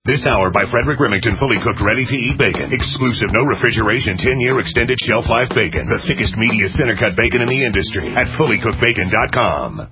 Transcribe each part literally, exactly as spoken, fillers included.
This hour by Frederick Remington, fully cooked, ready-to-eat bacon. Exclusive, no refrigeration, ten-year extended shelf life bacon. The thickest, meatiest, center-cut bacon in the industry at fully cooked bacon dot com.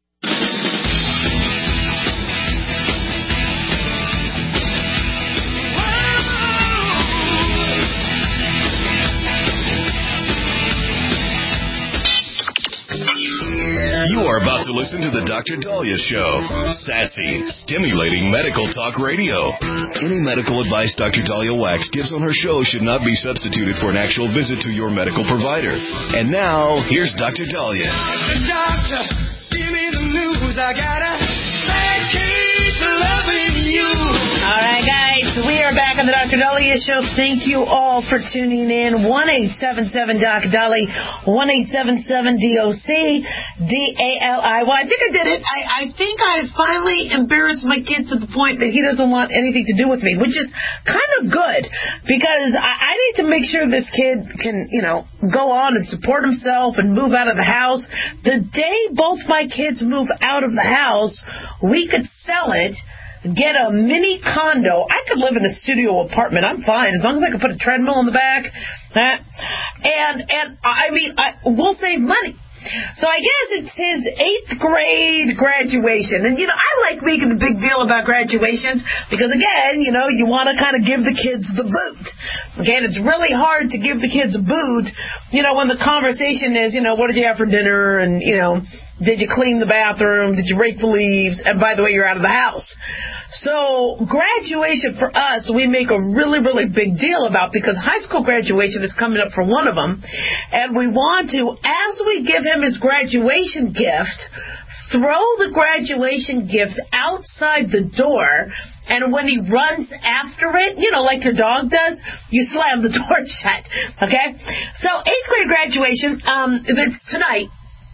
You are about to listen to the Doctor Dahlia Show. Sassy, stimulating medical talk radio. Any medical advice Doctor Dahlia Wax gives on her show should not be substituted for an actual visit to your medical provider. And now, here's Doctor Dahlia. Doctor, give me the news. I gotta keep loving you. All right, guys, we are back on the Doctor Dahlia Show. Thank you all for tuning in. one eight seven seven D O C Dolly, one eight seven seven D O C D A L I. Well, I think I did it. I, I think I finally embarrassed my kid to the point that he doesn't want anything to do with me, which is kind of good because I, I need to make sure this kid can, you know, go on and support himself and move out of the house. The day both my kids move out of the house, we could sell it, get a mini condo. I could live in a studio apartment. I'm fine as long as I can put a treadmill in the back. And and I mean, I, we'll save money. So I guess it's his eighth grade graduation. And, you know, I like making a big deal about graduations because, again, you know, you want to kind of give the kids the boot. Okay, and it's really hard to give the kids a boot, you know, when the conversation is, you know, what did you have for dinner? And, you know, did you clean the bathroom? Did you rake the leaves? And, by the way, you're out of the house. So graduation for us, we make a really, really big deal about because high school graduation is coming up for one of them. And we want to, as we give him his graduation gift, throw the graduation gift outside the door. And when he runs after it, you know, like your dog does, you slam the door shut. Okay? So eighth grade graduation, um, it's tonight.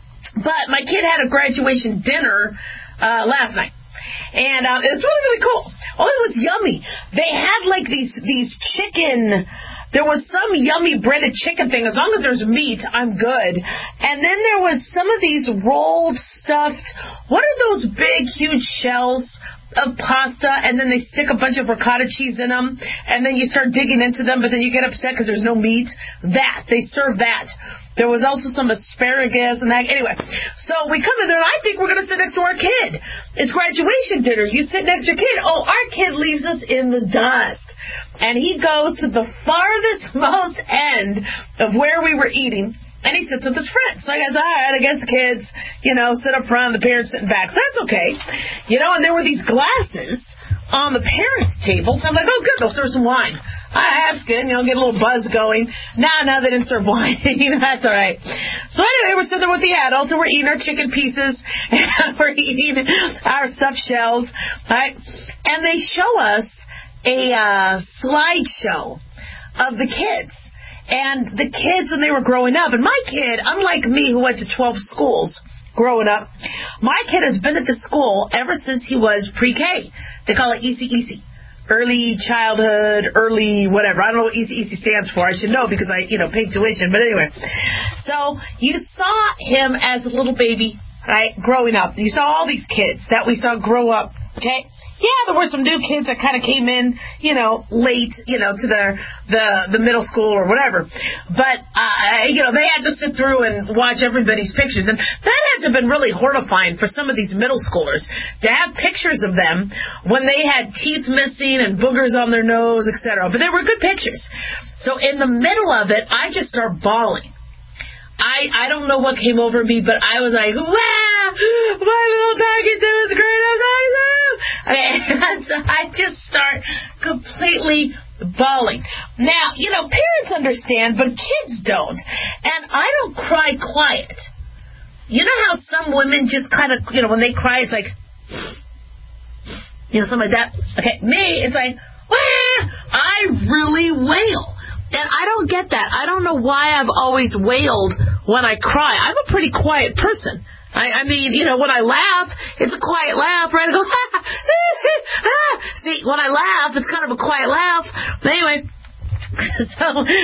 But my kid had a graduation dinner uh, last night. And uh, it's really, really cool. Oh, it was yummy. They had, like, these these chicken... There was some yummy breaded chicken thing. As long as there's meat, I'm good. And then there was some of these rolled, stuffed... What are those big, huge shells of pasta? And then they stick a bunch of ricotta cheese in them. And then you start digging into them, but then you get upset because there's no meat. That. They serve that. There was also some asparagus and that. Anyway, so we come in there, and I think we're going to sit next to our kid. It's graduation dinner. You sit next to your kid. Oh, our kid leaves us in the dust. And he goes to the farthest most end of where we were eating, and he sits with his friends. So I guess, all right, I guess the kids, you know, sit up front, the parents sitting back. So that's okay. You know, and there were these glasses on the parents' table. So I'm like, oh, good, they'll serve some wine. Ah, that's good. You know, get a little buzz going. Nah, no, they didn't serve wine. You know, that's all right. So anyway, we're sitting there with the adults, and we're eating our chicken pieces, and we're eating our stuffed shells, right? And they show us a uh, slideshow of the kids. And the kids, when they were growing up, and my kid, unlike me who went to twelve schools growing up, my kid has been at the school ever since he was pre-K. They call it E C E C. Early childhood, early whatever. I don't know what E C E C stands for. I should know because I, you know, paid tuition. But anyway. So you saw him as a little baby, right, growing up. You saw all these kids that we saw grow up, okay? Yeah, there were some new kids that kind of came in, you know, late, you know, to their, the the middle school or whatever. But, uh, you know, they had to sit through and watch everybody's pictures. And that had to have been really horrifying for some of these middle schoolers to have pictures of them when they had teeth missing and boogers on their nose, et cetera. But they were good pictures. So in the middle of it, I just start bawling. I, I don't know what came over me, but I was like, wow, my little doggy too is great. I'm doggy too. Okay, so I just start completely bawling. Now, you know, parents understand, but kids don't. And I don't cry quiet. You know how some women just kind of, you know, when they cry, it's like, you know, something like that. Okay, me, it's like, wah! I really wail. And I don't get that. I don't know why I've always wailed when I cry. I'm a pretty quiet person. I, I mean, you know, when I laugh, it's a quiet laugh, right? I go, ha, ha, ha. See, when I laugh, it's kind of a quiet laugh. But anyway, so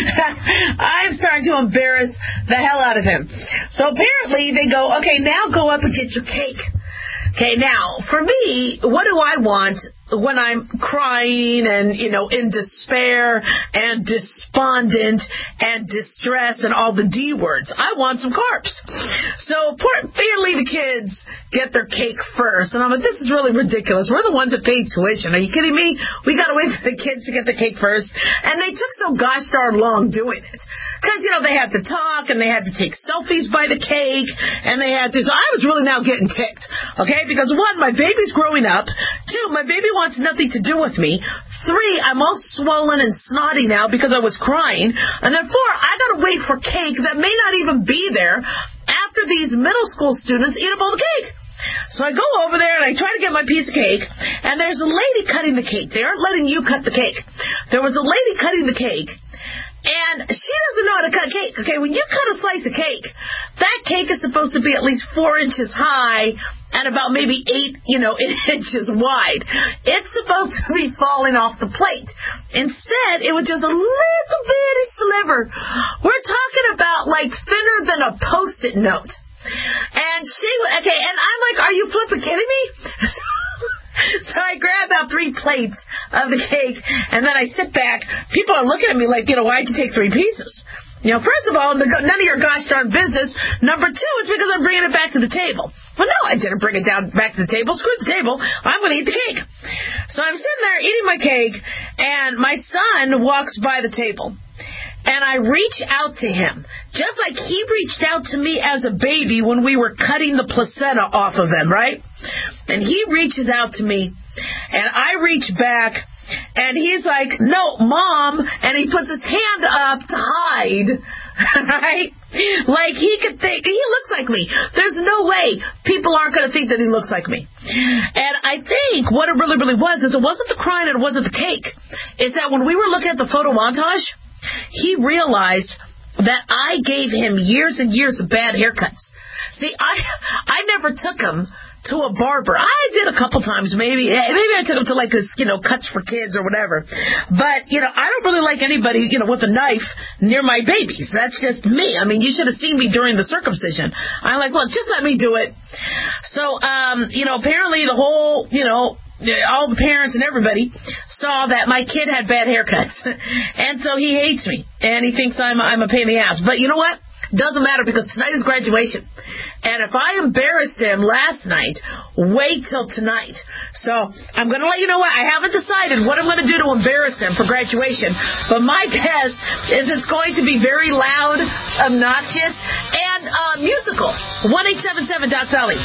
I'm starting to embarrass the hell out of him. So apparently they go, okay, now go up and get your cake. Okay, now, for me, what do I want when I'm crying and, you know, in despair and despondent and distress and all the D words. I want some carbs. So apparently the kids get their cake first. And I'm like, this is really ridiculous. We're the ones that pay tuition. Are you kidding me? We got to wait for the kids to get the cake first. And they took so gosh darn long doing it. Because, you know, they had to talk and they had to take selfies by the cake. And they had to. So I was really now getting ticked. Okay? Because one, my baby's growing up. Two, my baby wants nothing to do with me. Three, I'm all swollen and snotty now because I was crying. And then four, I got to wait for cake that may not even be there after these middle school students eat up all the cake. So I go over there and I try to get my piece of cake, and there's a lady cutting the cake. They aren't letting you cut the cake. There was a lady cutting the cake, and she doesn't know how to cut cake. Okay, when you cut a slice of cake, that cake is supposed to be at least four inches high and about maybe eight, you know, inches wide. It's supposed to be falling off the plate. Instead, it was just a little bitty sliver. We're talking about like thinner than a Post-it note. And she, okay, and I'm like, are you flipping kidding me? So I grab out three plates of the cake, and then I sit back. People are looking at me like, you know, why'd you take three pieces? You know, first of all, none of your gosh darn business. Number two, it's because I'm bringing it back to the table. Well, no, I didn't bring it down back to the table. Screw the table. I'm going to eat the cake. So I'm sitting there eating my cake, and my son walks by the table. And I reach out to him, just like he reached out to me as a baby when we were cutting the placenta off of him, right? And he reaches out to me, and I reach back, and he's like, no, Mom, and he puts his hand up to hide, right? Like he could think, he looks like me. There's no way people aren't going to think that he looks like me. And I think what it really, really was is it wasn't the crying and it wasn't the cake. It's that when we were looking at the photo montage, he realized that I gave him years and years of bad haircuts. See, I I never took him to a barber. I did a couple times, maybe. Maybe I took him to, like, this, you know, cuts for kids or whatever. But, you know, I don't really like anybody, you know, with a knife near my babies. That's just me. I mean, you should have seen me during the circumcision. I'm like, look, just let me do it. So, um, you know, apparently the whole, you know, all the parents and everybody saw that my kid had bad haircuts. And so he hates me. And he thinks I'm, I'm a pain in the ass. But you know what? Doesn't matter because tonight is graduation. And if I embarrassed him last night, wait till tonight. So I'm going to let you know what. I haven't decided what I'm going to do to embarrass him for graduation. But my guess is it's going to be very loud, obnoxious, and uh, musical. one eight seven seven Doc Dolly.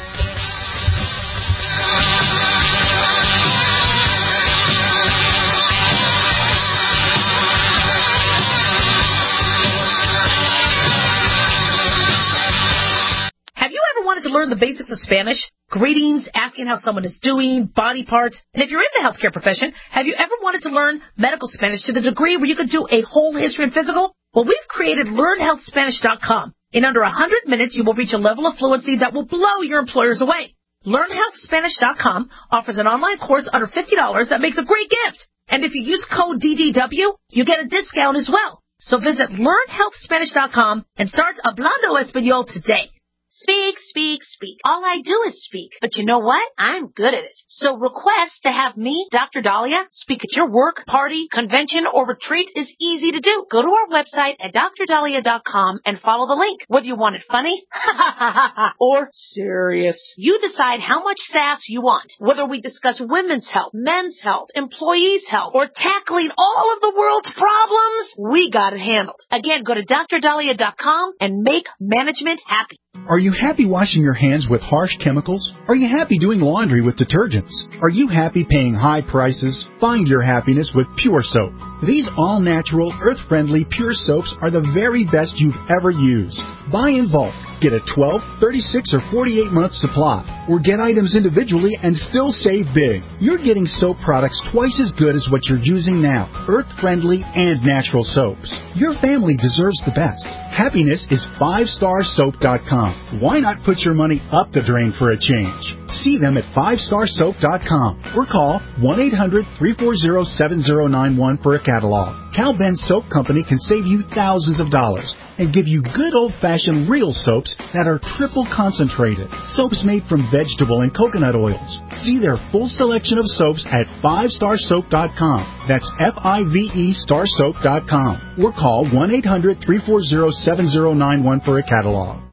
Have you ever wanted to learn the basics of Spanish? Greetings, asking how someone is doing, body parts. And if you're in the healthcare profession, have you ever wanted to learn medical Spanish to the degree where you could do a whole history and physical? Well, we've created learn health spanish dot com. In under one hundred minutes, you will reach a level of fluency that will blow your employers away. learn health spanish dot com offers an online course under fifty dollars that makes a great gift. And if you use code D D W, you get a discount as well. So visit learn health spanish dot com and start Hablando Español today. Speak, speak, speak. All I do is speak. But you know what? I'm good at it. So request to have me, Doctor Dahlia, speak at your work, party, convention, or retreat is easy to do. Go to our website at dr dahlia dot com and follow the link. Whether you want it funny or serious, you decide how much sass you want. Whether we discuss women's health, men's health, employees' health, or tackling all of the world's problems, we got it handled. Again, go to dr dahlia dot com and make management happy. Are you happy washing your hands with harsh chemicals? Are you happy doing laundry with detergents? Are you happy paying high prices? Find your happiness with Pure Soap. These all-natural, earth-friendly Pure Soaps are the very best you've ever used. Buy in bulk. Get a twelve, thirty-six, or forty-eight month supply. Or get items individually and still save big. You're getting soap products twice as good as what you're using now. Earth-friendly and natural soaps. Your family deserves the best. Happiness is five star soap dot com. Why not put your money up the drain for a change? See them at five star soap dot com or call one eight hundred, three four zero, seven zero nine one for a catalog. Cal Ben Soap Company can save you thousands of dollars and give you good old-fashioned real soaps that are triple concentrated. Soaps made from vegetable and coconut oils. See their full selection of soaps at five star soap dot com. That's F I V E star soap dot com. Or call one eight hundred, three four zero, seven zero nine one for a catalog.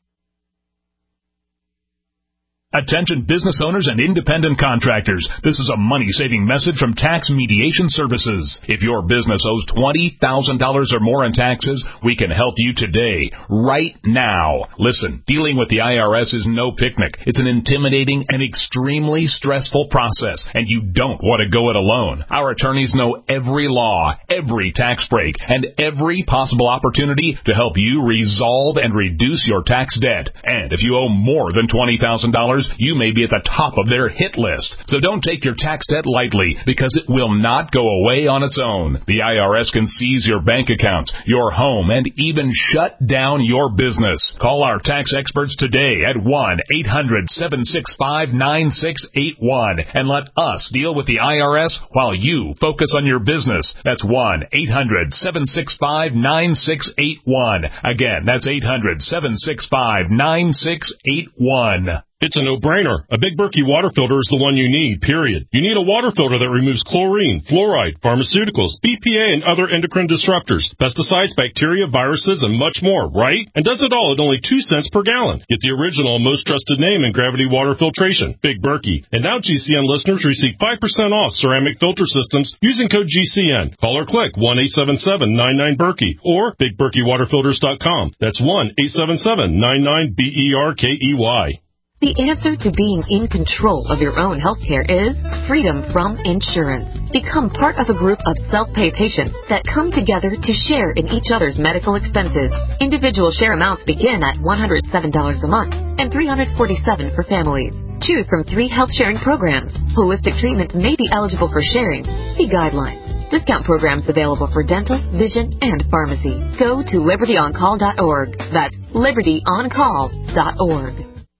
Attention business owners and independent contractors. This is a money-saving message from Tax Mediation Services. If your business owes twenty thousand dollars or more in taxes, we can help you today, right now. Listen, dealing with the I R S is no picnic. It's an intimidating and extremely stressful process, and you don't want to go it alone. Our attorneys know every law, every tax break, and every possible opportunity to help you resolve and reduce your tax debt. And if you owe more than twenty thousand dollars, you may be at the top of their hit list. So don't take your tax debt lightly, because it will not go away on its own. The I R S can seize your bank accounts, your home, and even shut down your business. Call our tax experts today at one eight hundred, seven six five, nine six eight one and let us deal with the I R S while you focus on your business. That's one eight hundred, seven six five, nine six eight one. Again, that's eight hundred, seven six five, nine six eight one. It's a no-brainer. A Big Berkey water filter is the one you need, period. You need a water filter that removes chlorine, fluoride, pharmaceuticals, B P A, and other endocrine disruptors, pesticides, bacteria, viruses, and much more, right? And does it all at only two cents per gallon. Get the original and most trusted name in gravity water filtration, Big Berkey. And now G C N listeners receive five percent off ceramic filter systems using code G C N. Call or click one eight seven seven, nine nine, Berkey or big berkey water filters dot com. That's one eight seven seven, nine nine, B E R K E Y. The answer to being in control of your own health care is freedom from insurance. Become part of a group of self-pay patients that come together to share in each other's medical expenses. Individual share amounts begin at one hundred seven dollars a month and three hundred forty-seven dollars for families. Choose from three health sharing programs. Holistic treatment may be eligible for sharing. See guidelines. Discount programs available for dental, vision, and pharmacy. Go to liberty on call dot org. That's liberty on call dot org.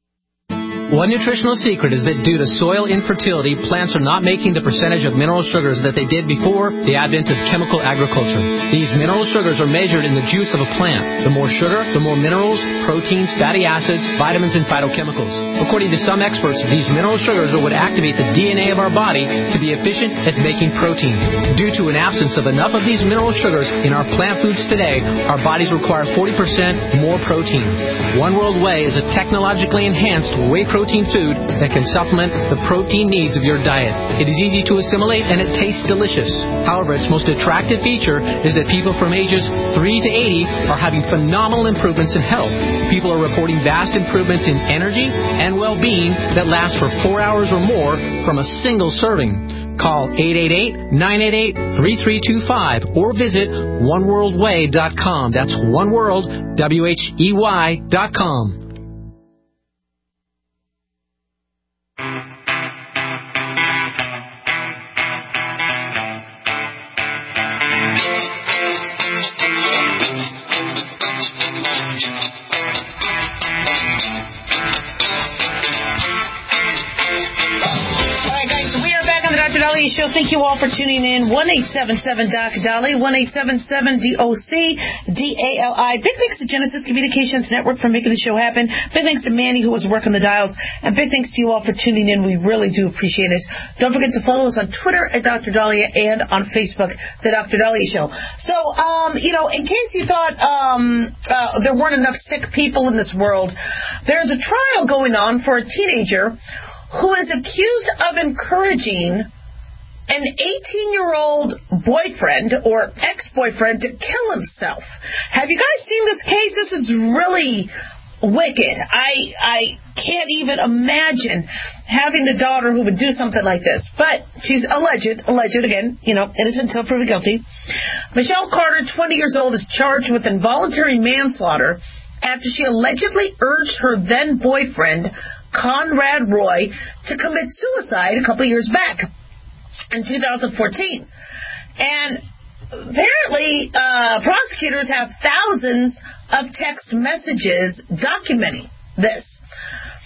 One nutritional secret is that due to soil infertility, plants are not making the percentage of mineral sugars that they did before the advent of chemical agriculture. These mineral sugars are measured in the juice of a plant. The more sugar, the more minerals, proteins, fatty acids, vitamins, and phytochemicals. According to some experts, these mineral sugars are what activate the D N A of our body to be efficient at making protein. Due to an absence of enough of these mineral sugars in our plant foods today, our bodies require forty percent more protein. One World Whey is a technologically enhanced whey protein protein food that can supplement the protein needs of your diet. It is easy to assimilate and it tastes delicious. However, its most attractive feature is that people from ages three to eighty are having phenomenal improvements in health. People are reporting vast improvements in energy and well-being that last for four hours or more from a single serving. Call eight eight eight, nine eight eight, three three two five or visit one world whey dot com. That's one world, W H E Y dot com. Show. Thank you all for tuning in. one eight seven seven D O C D A L I, one eight seven seven D O C D A L I. Big thanks to Genesis Communications Network for making the show happen. Big thanks to Manny, who was working the dials. And big thanks to you all for tuning in. We really do appreciate it. Don't forget to follow us on Twitter at Doctor Dahlia and on Facebook, The Doctor Dahlia Show. So, um, you know, in case you thought um, uh, there weren't enough sick people in this world, there's a trial going on for a teenager who is accused of encouraging an eighteen-year-old boyfriend or ex-boyfriend to kill himself. Have you guys seen this case? This is really wicked. I I can't even imagine having a daughter who would do something like this. But she's alleged, alleged again, you know, innocent until proven guilty. Michelle Carter, twenty years old, is charged with involuntary manslaughter after she allegedly urged her then-boyfriend, Conrad Roy, to commit suicide a couple years back in two thousand fourteen. And apparently, uh, prosecutors have thousands of text messages documenting this.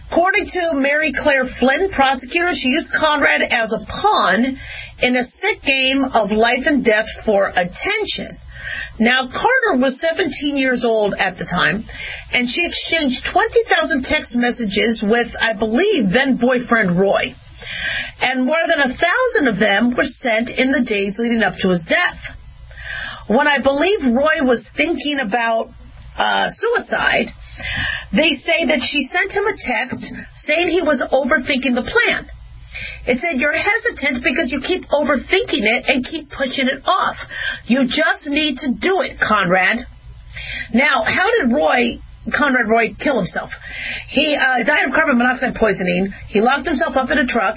According to Mary Claire Flynn, prosecutor, she used Conrad as a pawn in a sick game of life and death for attention. Now, Carter was seventeen years old at the time, and she exchanged twenty thousand text messages with, I believe, then-boyfriend Roy. And more than a thousand of them were sent in the days leading up to his death. When I believe Roy was thinking about uh, suicide, they say that she sent him a text saying he was overthinking the plan. It said, you're hesitant because you keep overthinking it and keep pushing it off. You just need to do it, Conrad. Now, how did Roy, Conrad Roy, kill himself? He uh, died of carbon monoxide poisoning. He locked himself up in a truck.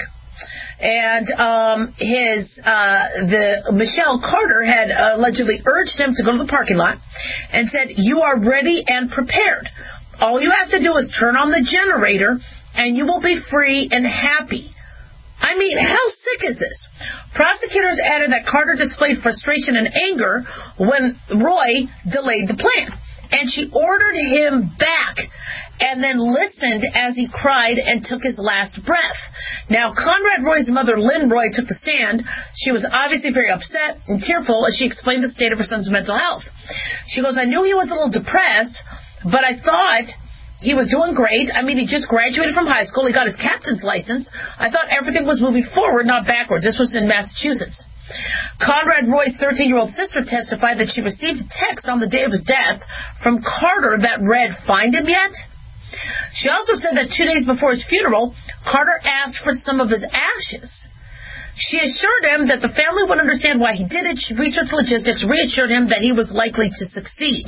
And um, his uh, the Michelle Carter had allegedly urged him to go to the parking lot and said, you are ready and prepared. All you have to do is turn on the generator and you will be free and happy. I mean, how sick is this? Prosecutors added that Carter displayed frustration and anger when Roy delayed the plan. And she ordered him back and then listened as he cried and took his last breath. Now, Conrad Roy's mother, Lynn Roy, took the stand. She was obviously very upset and tearful as she explained the state of her son's mental health. She goes, I knew he was a little depressed, but I thought he was doing great. I mean, he just graduated from high school. He got his captain's license. I thought everything was moving forward, not backwards. This was in Massachusetts. Conrad Roy's thirteen-year-old sister testified that she received a text on the day of his death from Carter that read, find him yet? She also said that two days before his funeral, Carter asked for some of his ashes. She assured him that the family would understand why he did it. She researched logistics, reassured him that he was likely to succeed.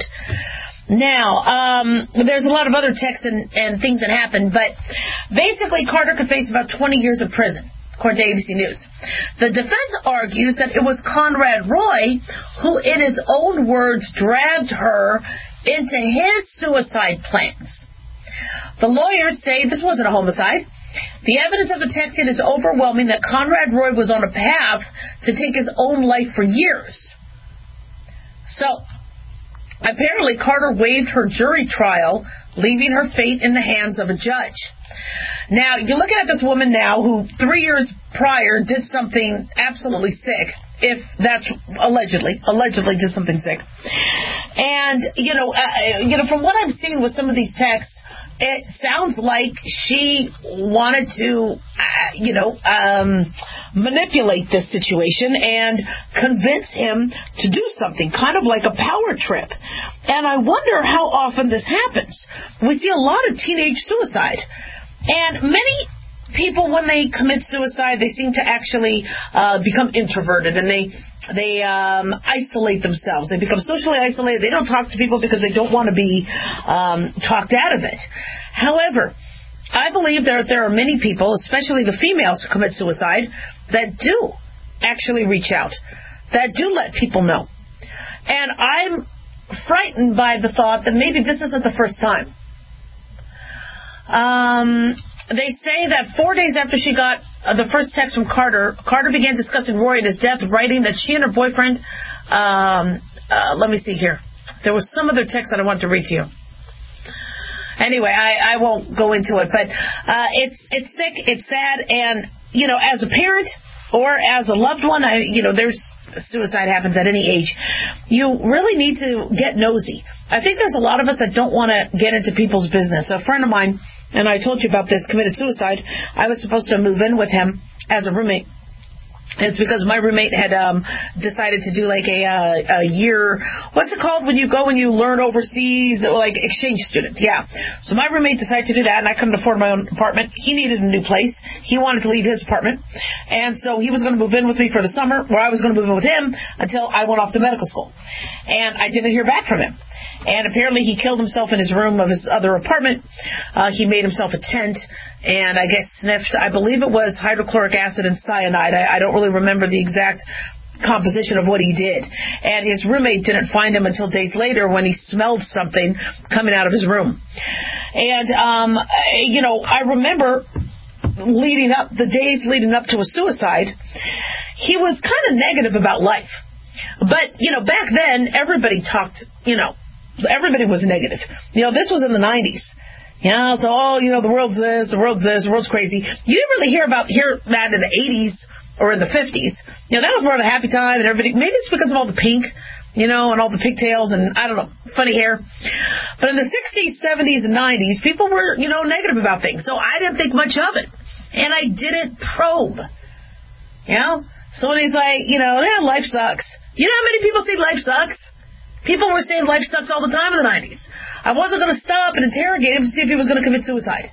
Now, um, there's a lot of other texts and, and things that happened, but basically Carter could face about twenty years of prison, according to A B C News. The defense argues that it was Conrad Roy who, in his own words, dragged her into his suicide plans. The lawyers say this wasn't a homicide. The evidence of the texting is overwhelming that Conrad Roy was on a path to take his own life for years. So, apparently, Carter waived her jury trial, leaving her fate in the hands of a judge. Now, you're looking at this woman now who three years prior did something absolutely sick, if that's allegedly, allegedly did something sick. And, you know, uh, you know, from what I'm seeing with some of these texts, it sounds like she wanted to, uh, you know, um, manipulate this situation and convince him to do something, kind of like a power trip. And I wonder how often this happens. We see a lot of teenage suicide. And many people, when they commit suicide, they seem to actually uh, become introverted, and they they um, isolate themselves. They become socially isolated. They don't talk to people because they don't want to be um, talked out of it. However, I believe that there are many people, especially the females who commit suicide, that do actually reach out, that do let people know. And I'm frightened by the thought that maybe this isn't the first time. Um, they say that four days after she got uh, the first text from Carter, Carter began discussing Roy and his death, writing that she and her boyfriend, um, uh, let me see here. There was some other text that I wanted to read to you. Anyway, I, I won't go into it, but uh, it's it's sick, it's sad, and, you know, as a parent or as a loved one, I, you know, there's suicide happens at any age. You really need to get nosy. I think there's a lot of us that don't want to get into people's business. A friend of mine, and I told you about this, committed suicide. I was supposed to move in with him as a roommate. It's because my roommate had um, decided to do like a, uh, a year, what's it called when you go and you learn overseas, like exchange student, yeah. So my roommate decided to do that, and I couldn't afford my own apartment. He needed a new place. He wanted to leave his apartment, and so he was going to move in with me for the summer, or I was going to move in with him until I went off to medical school. And I didn't hear back from him. And apparently he killed himself in his room of his other apartment. Uh, he made himself a tent and I guess sniffed, I believe it was hydrochloric acid and cyanide. I, I don't really remember the exact composition of what he did. And his roommate didn't find him until days later when he smelled something coming out of his room. And, um, you know, I remember leading up, the days leading up to a suicide, he was kind of negative about life. But, you know, back then, everybody talked, you know, everybody was negative. You know, this was in the nineties. You know, so, oh, you know, the world's this, the world's this, the world's crazy. You didn't really hear about hear that in the eighties or in the fifties. You know, that was more of a happy time, and everybody, maybe it's because of all the pink, you know, and all the pigtails and, I don't know, funny hair. But in the sixties, seventies, and nineties, people were, you know, negative about things. So I didn't think much of it. And I didn't probe. You know? Somebody's like, you know, yeah, life sucks. You know how many people say life sucks? People were saying life sucks all the time in the nineties. I wasn't going to stop and interrogate him to see if he was going to commit suicide.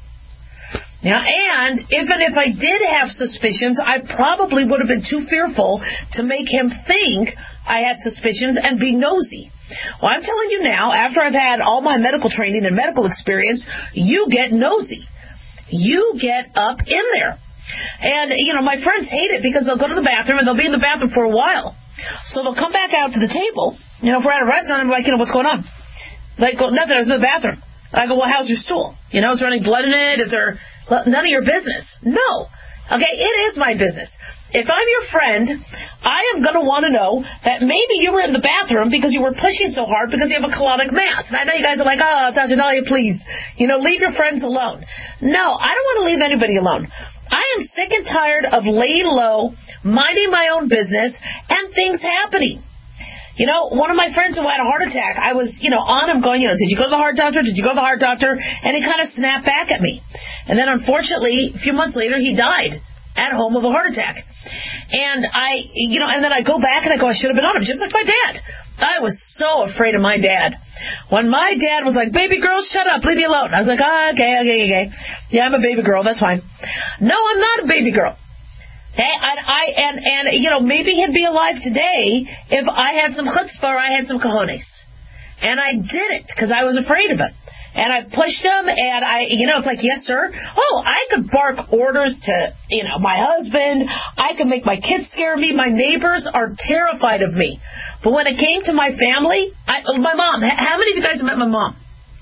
Now, and even if I did have suspicions, I probably would have been too fearful to make him think I had suspicions and be nosy. Well, I'm telling you now, after I've had all my medical training and medical experience, you get nosy. You get up in there. And, you know, my friends hate it because they'll go to the bathroom and they'll be in the bathroom for a while. So they'll come back out to the table. You know, if we're at a restaurant, I'm like, you know, what's going on? Like, go, nothing, I was in the bathroom. I go, well, how's your stool? You know, is there any blood in it? Is there none of your business? No. Okay, it is my business. If I'm your friend, I am going to want to know that maybe you were in the bathroom because you were pushing so hard because you have a colonic mass. And I know you guys are like, oh, Doctor Dahlia, please, you know, leave your friends alone. No, I don't want to leave anybody alone. I am sick and tired of laying low, minding my own business, and things happening. You know, one of my friends who had a heart attack, I was, you know, on him going, you know, did you go to the heart doctor? Did you go to the heart doctor? And he kind of snapped back at me. And then, unfortunately, a few months later, he died at home of a heart attack. And I, you know, and then I go back and I go, I should have been on him, just like my dad. I was so afraid of my dad. When my dad was like, baby girl, shut up, leave me alone. I was like, oh, okay, okay, okay. Yeah, I'm a baby girl, that's fine. No, I'm not a baby girl. Hey, and I and and you know, maybe he'd be alive today if I had some chutzpah or I had some cojones, and I didn't because I was afraid of it, and I pushed him, and I, you know, it's like, yes, sir. Oh, I could bark orders to, you know, my husband. I could make my kids scare me. My neighbors are terrified of me. But when it came to my family, I, my mom. How many of you guys have met my mom?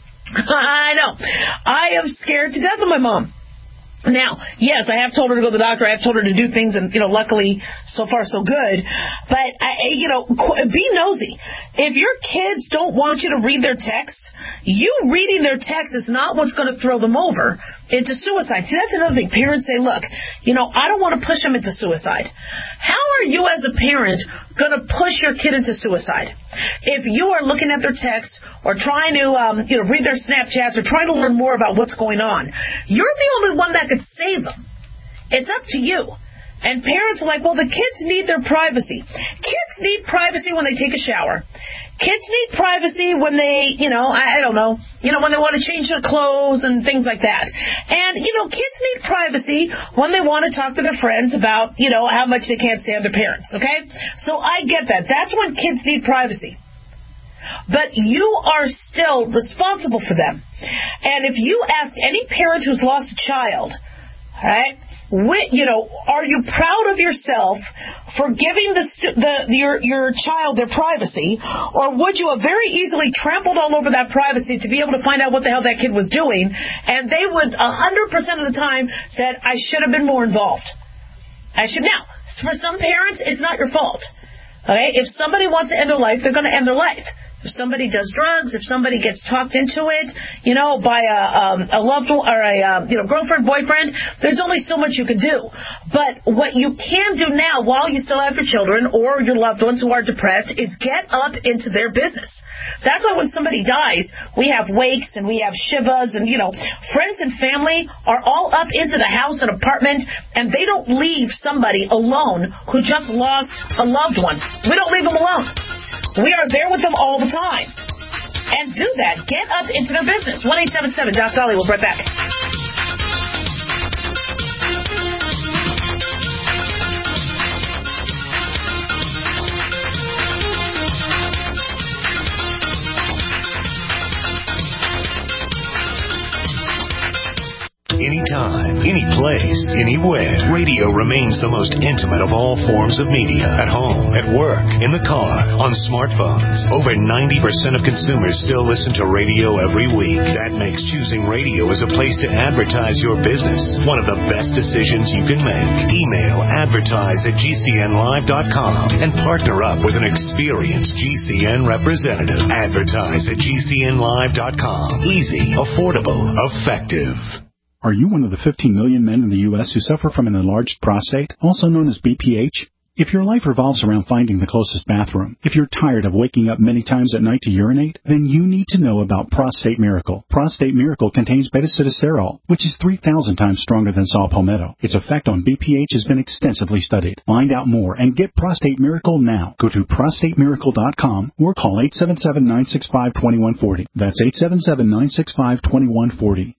I know. I am scared to death of my mom. Now, yes, I have told her to go to the doctor. I have told her to do things, and, you know, luckily, so far, so good. But, I, you know, be nosy. If your kids don't want you to read their texts, you reading their text is not what's going to throw them over into suicide. See, that's another thing. Parents say, look, you know, I don't want to push them into suicide. How are you as a parent going to push your kid into suicide? If you are looking at their texts or trying to, um, you know, read their Snapchats or trying to learn more about what's going on, you're the only one that could save them. It's up to you. And parents are like, well, the kids need their privacy. Kids need privacy when they take a shower. Kids need privacy when they, you know, I, I don't know, you know, when they want to change their clothes and things like that. And, you know, kids need privacy when they want to talk to their friends about, you know, how much they can't stand their parents, okay? So I get that. That's when kids need privacy. But you are still responsible for them. And if you ask any parent who's lost a child, all right, you know, are you proud of yourself for giving the, the your your child their privacy, or would you have very easily trampled all over that privacy to be able to find out what the hell that kid was doing? And they would one hundred percent of the time said, I should have been more involved. I should. Now, for some parents, it's not your fault. Okay, if somebody wants to end their life, they're going to end their life. If somebody does drugs, if somebody gets talked into it, you know, by a, um, a loved one or a uh, you know girlfriend, boyfriend, there's only so much you can do. But what you can do now, while you still have your children or your loved ones who are depressed, is get up into their business. That's why when somebody dies, we have wakes and we have shivas, and you know, friends and family are all up into the house and apartment, and they don't leave somebody alone who just lost a loved one. We don't leave them alone. We are there with them all the time. And do that. Get up into their business. one eight seven seven Doc Dahlia. We'll be right back. Anytime, any place, anywhere. Radio remains the most intimate of all forms of media. At home, at work, in the car, on smartphones. Over ninety percent of consumers still listen to radio every week. That makes choosing radio as a place to advertise your business one of the best decisions you can make. Email advertise at G C N live dot com and partner up with an experienced G C N representative. Advertise at G C N live dot com. Easy, affordable, effective. Are you one of the fifteen million men in the U S who suffer from an enlarged prostate, also known as B P H? If your life revolves around finding the closest bathroom, if you're tired of waking up many times at night to urinate, then you need to know about Prostate Miracle. Prostate Miracle contains beta-sitosterol, which is three thousand times stronger than saw palmetto. Its effect on B P H has been extensively studied. Find out more and get Prostate Miracle now. Go to prostate miracle dot com or call eight seven seven, nine six five, two one four zero. That's eight seven seven, nine six five, two one four zero.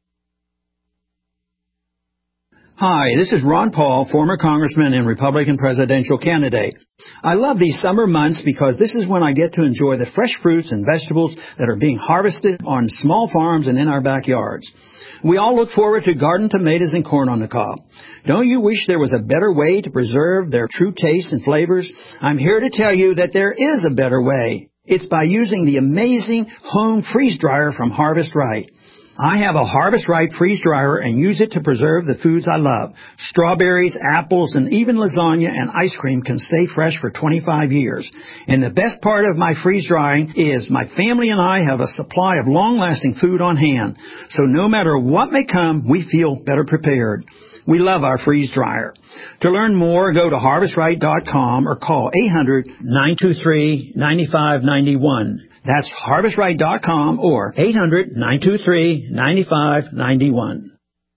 Hi, this is Ron Paul, former congressman and Republican presidential candidate. I love these summer months because this is when I get to enjoy the fresh fruits and vegetables that are being harvested on small farms and in our backyards. We all look forward to garden tomatoes and corn on the cob. Don't you wish there was a better way to preserve their true tastes and flavors? I'm here to tell you that there is a better way. It's by using the amazing home freeze dryer from Harvest Right. I have a Harvest Right freeze dryer and use it to preserve the foods I love. Strawberries, apples, and even lasagna and ice cream can stay fresh for twenty-five years. And the best part of my freeze drying is my family and I have a supply of long-lasting food on hand. So no matter what may come, we feel better prepared. We love our freeze dryer. To learn more, go to harvest right dot com or call eight hundred, nine two three, nine five nine one. That's harvest right dot com or eight hundred, nine two three, nine five nine one.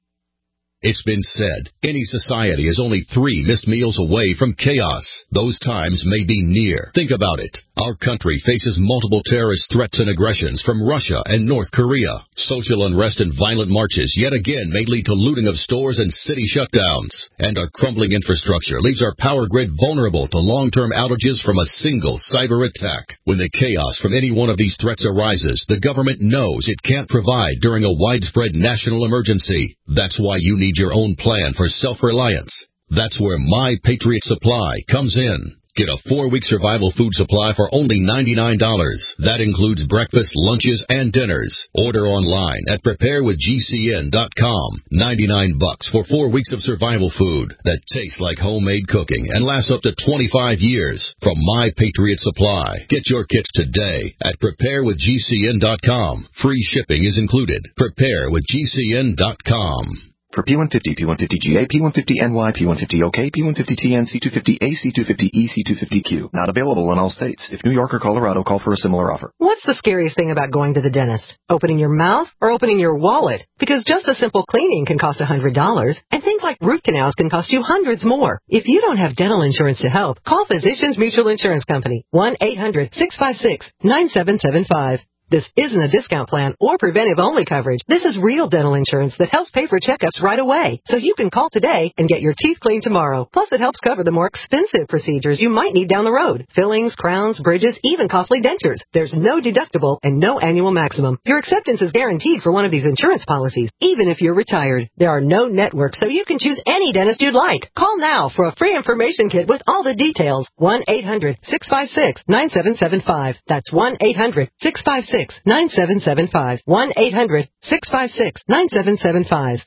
It's been said, any society is only three missed meals away from chaos. Those times may be near. Think about it. Our country faces multiple terrorist threats and aggressions from Russia and North Korea. Social unrest and violent marches yet again may lead to looting of stores and city shutdowns. And our crumbling infrastructure leaves our power grid vulnerable to long-term outages from a single cyber attack. When the chaos from any one of these threats arises, the government knows it can't provide during a widespread national emergency. That's why you need your own plan for self-reliance. That's where My Patriot Supply comes in. Get a four-week survival food supply for only ninety-nine dollars. That includes breakfast, lunches, and dinners. Order online at prepare with G C N dot com. ninety-nine bucks for four weeks of survival food that tastes like homemade cooking and lasts up to twenty-five years. From My Patriot Supply. Get your kits today at prepare with G C N dot com. Free shipping is included. prepare with G C N dot com. For P one fifty, P one fifty G A, P one fifty N Y, P one fifty O K, P one fifty T N, C two fifty A, C two fifty E, C two fifty Q. Not available in all states. If New York or Colorado, call for a similar offer. What's the scariest thing about going to the dentist? Opening your mouth or opening your wallet? Because just a simple cleaning can cost one hundred dollars, and things like root canals can cost you hundreds more. If you don't have dental insurance to help, call Physicians Mutual Insurance Company, one eight hundred, six five six, nine seven seven five. This isn't a discount plan or preventive-only coverage. This is real dental insurance that helps pay for checkups right away. So you can call today and get your teeth cleaned tomorrow. Plus, it helps cover the more expensive procedures you might need down the road. Fillings, crowns, bridges, even costly dentures. There's no deductible and no annual maximum. Your acceptance is guaranteed for one of these insurance policies, even if you're retired. There are no networks, so you can choose any dentist you'd like. Call now for a free information kit with all the details. one eight hundred, six five six, nine seven seven five. That's one eight hundred, six five six, nine seven seven five. one eight hundred, six five six, nine seven seven five.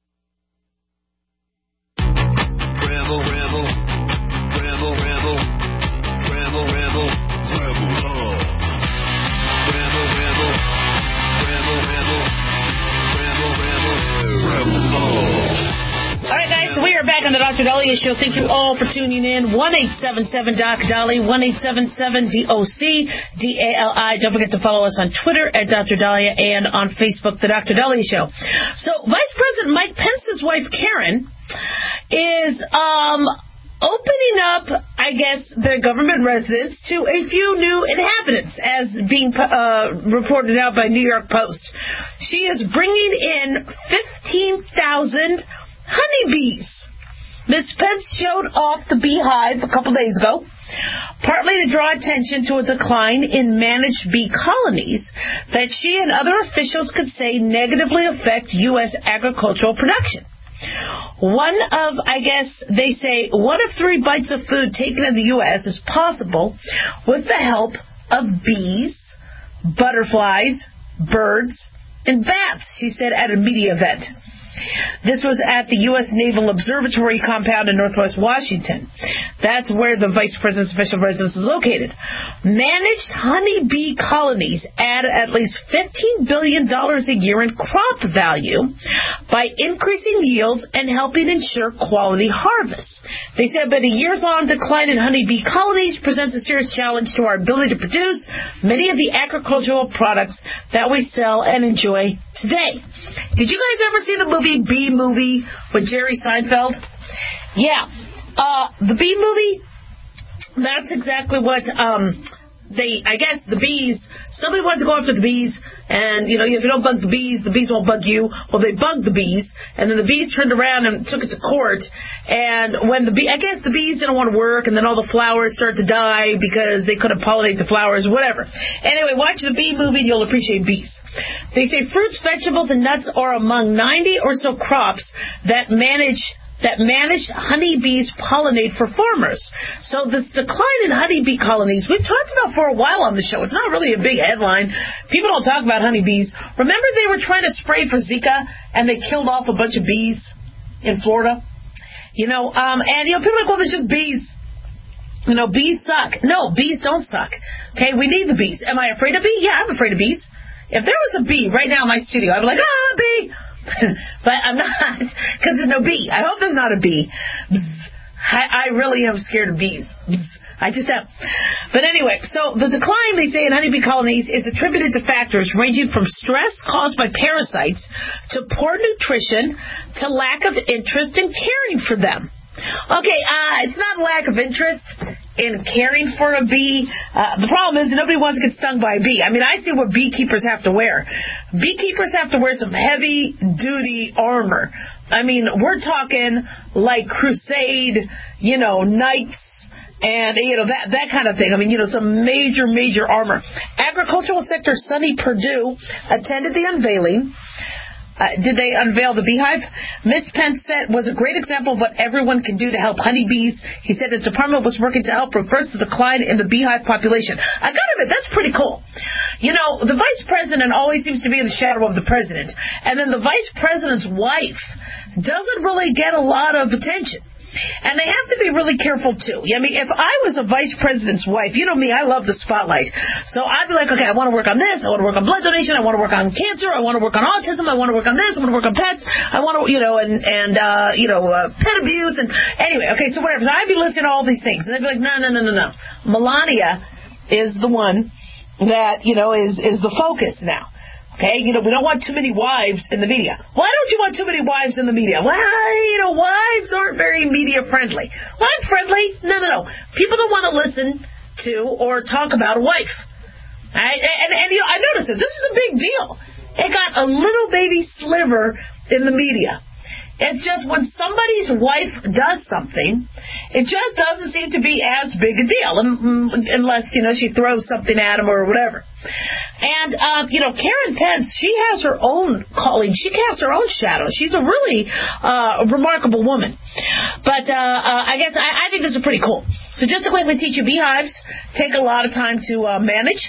Ramble, ramble, ramble, ramble, ramble, ramble, ramble on. Ramble, ramble, ramble, ramble, ramble, ramble, ramble on. All right, guys, so we are back on the Doctor Dahlia Show. Thank you all for tuning in. one eight seven seven D O C Dali, one eight seven seven D O C D A L I. Don't forget to follow us on Twitter at Doctor Dahlia and on Facebook, The Doctor Dahlia Show. So Vice President Mike Pence's wife, Karen, is um, opening up, I guess, the government residence to a few new inhabitants, as being uh, reported out by New York Post. She is bringing in fifteen thousand honeybees. Miz Pence showed off the beehive a couple days ago, partly to draw attention to a decline in managed bee colonies that she and other officials could say negatively affect U S agricultural production. One of, I guess, they say, one of three bites of food taken in the U S is possible with the help of bees, butterflies, birds, and bats, she said at a media event. This was at the U S Naval Observatory compound in Northwest Washington. That's where the Vice President's official residence is located. Managed honeybee colonies add at least fifteen billion dollars a year in crop value by increasing yields and helping ensure quality harvests. They said, but a years-long decline in honeybee colonies presents a serious challenge to our ability to produce many of the agricultural products that we sell and enjoy today. Did you guys ever see the movie Bee Movie with Jerry Seinfeld? Yeah. Uh, the Bee Movie, that's exactly what um, they, I guess the bees, somebody wants to go after the bees, and, you know, if you don't bug the bees, the bees won't bug you. Well, they bugged the bees, and then the bees turned around and took it to court, and when the bee, I guess the bees didn't want to work, and then all the flowers started to die because they couldn't pollinate the flowers, whatever. Anyway, watch the Bee Movie, and you'll appreciate bees. They say fruits, vegetables, and nuts are among ninety or so crops that manage that managed honeybees pollinate for farmers. So this decline in honeybee colonies, we've talked about for a while on the show. It's not really a big headline. People don't talk about honeybees. Remember they were trying to spray for Zika, and they killed off a bunch of bees in Florida? You know, um, and, you know, people are like, well, they're just bees. You know, bees suck. No, bees don't suck. Okay, we need the bees. Am I afraid of bees? Yeah, I'm afraid of bees. If there was a bee right now in my studio, I'd be like, ah, bee! But I'm not, because there's no bee. I hope there's not a bee. I, I really am scared of bees. I just am. But anyway, so the decline, they say, in honeybee colonies is attributed to factors ranging from stress caused by parasites to poor nutrition to lack of interest in caring for them. Okay, uh, it's not lack of interest in caring for a bee. Uh, the problem is nobody wants to get stung by a bee. I mean, I see what beekeepers have to wear. Beekeepers have to wear some heavy-duty armor. I mean, we're talking like crusade, you know, knights, and, you know, that that kind of thing. I mean, you know, some major, major armor. Agricultural sector Sonny Perdue attended the unveiling. Uh, did they unveil the beehive? Miss Pence said was a great example of what everyone can do to help honeybees. He said his department was working to help reverse the decline in the beehive population. I gotta admit, that's pretty cool. You know, the vice president always seems to be in the shadow of the president. And then the vice president's wife doesn't really get a lot of attention. And they have to be really careful, too. I mean, if I was a vice president's wife, you know me, I love the spotlight. So I'd be like, okay, I want to work on this. I want to work on blood donation. I want to work on cancer. I want to work on autism. I want to work on this. I want to work on pets. I want to, you know, and, and uh, you know, uh, pet abuse. And anyway, okay, so whatever. So I'd be listing all these things. And they'd be like, no, no, no, no, no. Melania is the one that, you know, is, is the focus now. Okay, you know, we don't want too many wives in the media. Why don't you want too many wives in the media? Well, you know, wives aren't very media friendly. Well, I'm friendly. No, no, no. People don't want to listen to or talk about a wife. Right? And, and, you know, I noticed it. This is a big deal. It got a little baby sliver in the media. It's just when somebody's wife does something, it just doesn't seem to be as big a deal, unless, you know, she throws something at him or whatever. And, um, you know, Karen Pence, she has her own calling. She casts her own shadow. She's a really uh, remarkable woman. But uh, uh, I guess I, I think this is pretty cool. So just to quickly teach you, beehives take a lot of time to uh, manage.